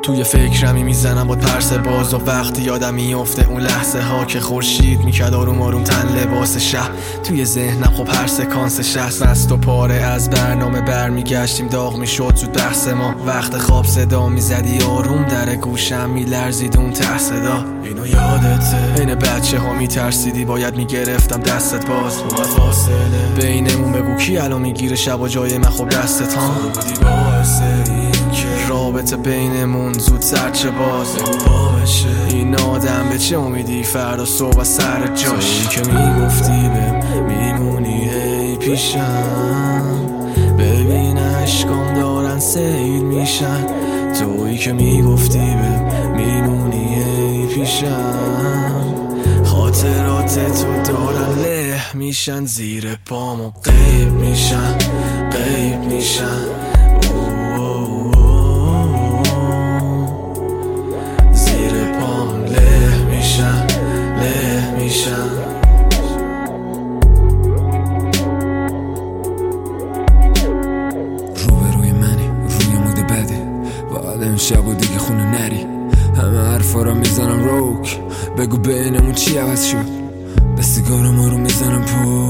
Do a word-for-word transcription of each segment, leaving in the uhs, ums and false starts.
توی فکرمی میزنم با ترس باز و وقتی یادم میفته اون لحظه ها که خورشید میکرد آروم آروم تن لباس شهر. توی ذهنم خب هر سکانس شهست است و پاره از برنامه برمیگشتیم داغ میشد زود بحث ما. وقت خواب صدا میزدی آروم در گوشم میلرزید اون ته صدا. اینو یادته این بچه ها میترسیدی باید میگرفتم دستت باز باید فاصله بینمون بگو کی الان میگیره شب و جای من خب دستت ها بودی باعث این که رابطه بینمون زود سرچه باز با بشه. این آدم به چه امیدی فردا صبح سر جاش که میگفتی بهم میمونی ای پیشم ببین عشقام دارن سیل میشن. تویی که میگفتی بهم میمونی ای پیشم خاطرات تو دارن له میشن زیر پام و غیب میشن غیب میشن زیر پام له میشن له میشن. روبروی منی روی مود بده باید امشب و دیگه خونه نری. همه حرفا را میزنم روک بگو بینمون چی عوض شد. به سیگارم رو میزنم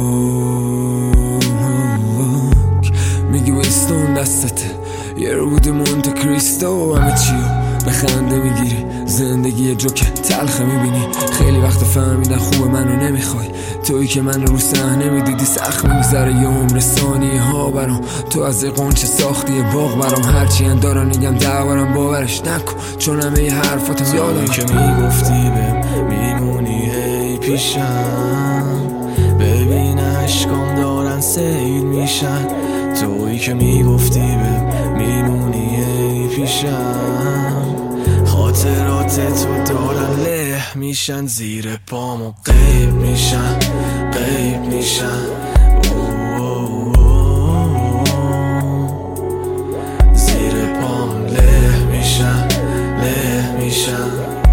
پوک میگی ویستون دستته یه رو بوده مونت کریستو همه چیو به خنده میگیری. زندگی جوک تلخه میبینی خیلی وقت فهمیدن خوب منو نمیخوای. تویی که من رو صحنه میدیدی سخت میگذره یه عمر ثانیه ها برام. تو از قنچه ساختی باغ برام هرچی اندارن نگم دعوارم باورش نکن چون همه ی حرفاتم یادم که میگفتی بهم میمونی ای پیشم ببین عشقام دارن سیل میشن. تویی که میگفتی بهم میمونی ای پیشم خاطرات تو دارن له میشن زیر پام و غیب میشن غیب میشن زیر پام له میشن له میشن.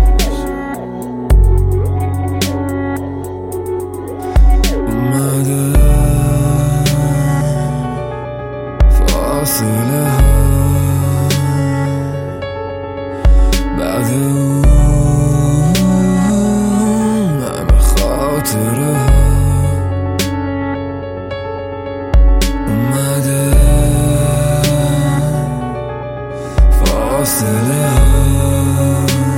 اومده فاصله ها بعد اون همه خاطره ها اومده فاصله ها